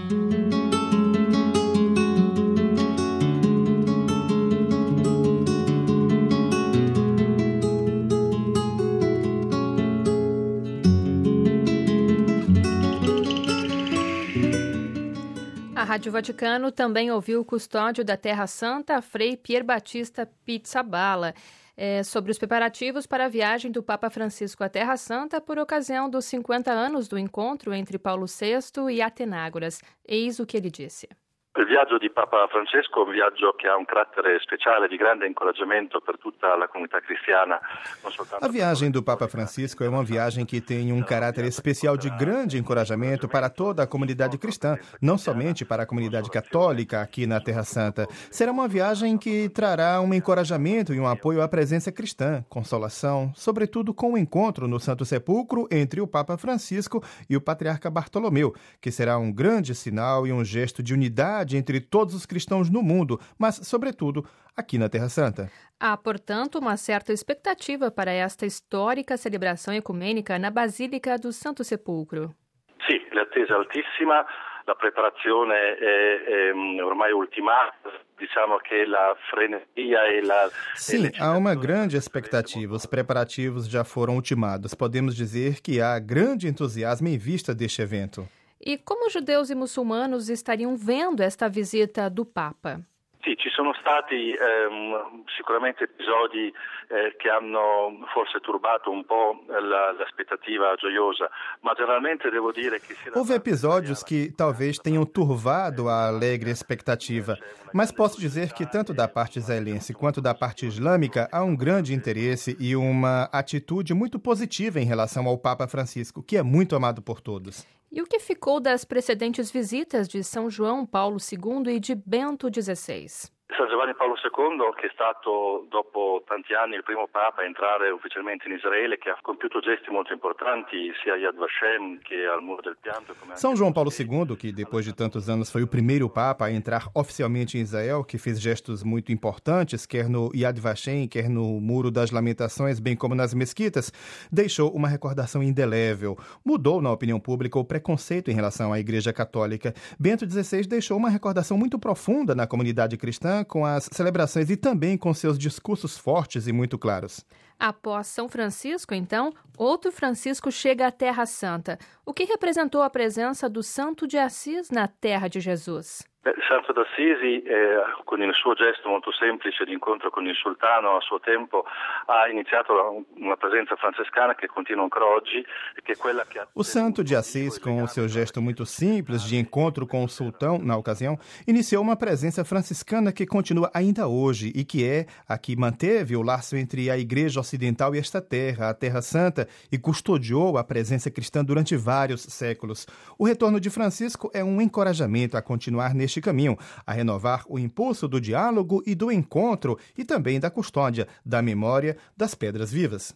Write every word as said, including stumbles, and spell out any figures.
A Rádio Vaticano também ouviu o custódio da Terra Santa, Frei Pier Battista Pizzaballa, é, sobre os preparativos para a viagem do Papa Francisco à Terra Santa por ocasião dos cinquenta anos do encontro entre Paulo sexto e Atenágoras. Eis o que ele disse. Il viaggio di Papa Francesco è un viaggio che ha un carattere speciale di grande incoraggiamento per tutta la comunità cristiana. A viagem do Papa Francisco é uma viagem que tem um caráter especial de grande encorajamento para toda a comunidade cristã, não somente para a comunidade católica aqui na Terra Santa. Será uma viagem que trará um encorajamento e um apoio à presença cristã, consolação, sobretudo com o encontro no Santo Sepulcro entre o Papa Francisco e o Patriarca Bartolomeu, que será um grande sinal e um gesto de unidade entre todos os cristãos no mundo, mas, sobretudo, aqui na Terra Santa. Há, portanto, uma certa expectativa para esta histórica celebração ecumênica na Basílica do Santo Sepulcro. Sì, l'attesa è altissima, la preparazione è, è ormai ultimata. Diciamo che la frenesia e la... Sim, há uma grande expectativa. Os preparativos já foram ultimados. Podemos dizer que há grande entusiasmo em vista deste evento. E como judeus e muçulmanos estariam vendo esta visita do Papa? Sì, ci sono stati ehm, sicuramente episodi eh, che hanno forse turbato un po' la, l'aspettativa gioiosa, ma generalmente devo dire che... Houve episódios que talvez tenham turvado a alegre expectativa, mas posso dizer que tanto da parte israelense quanto da parte islâmica há um grande interesse e uma atitude muito positiva em relação ao Papa Francisco, que é muito amado por todos. E o que ficou das precedentes visitas de São João Paulo segundo e de Bento dezesseis? San Giovanni Paolo secondo, che è stato dopo tanti anni il primo Papa a entrare ufficialmente in Israele, che ha compiuto gesti molto importanti sia a Yad Vashem che al Muro del Pianto. São João Paulo segundo, que depois de tantos anos foi o primeiro Papa a entrar oficialmente em Israel, que fez gestos muito importantes, quer no Yad Vashem, quer no Muro das Lamentações, bem como nas mesquitas, deixou uma recordação indelével. Mudou na opinião pública o preconceito em relação à Igreja Católica. Bento dezesseis deixou uma recordação muito profunda na comunidade cristã, com as celebrações e também com seus discursos fortes e muito claros. Após São Francisco, então, outro Francisco chega à Terra Santa. O que representou a presença do Santo de Assis na Terra de Jesus? Santo d'Assisi, eh, con il suo gesto molto semplice di incontro con il sultano a suo tempo, ha iniziato una presenza francescana che continua ancora oggi, che è quella che ha... O Santo de Assis, com o seu gesto muito simples de encontro com o sultão na ocasião, iniciou uma presença franciscana que continua ainda hoje e que é a que manteve o laço entre a Igreja Ocidental e esta terra, a Terra Santa, e custodiou a presença cristã durante vários séculos. O retorno de Francisco é um encorajamento a continuar neste caminho, a renovar o impulso do diálogo e do encontro e também da custódia, da memória das pedras vivas.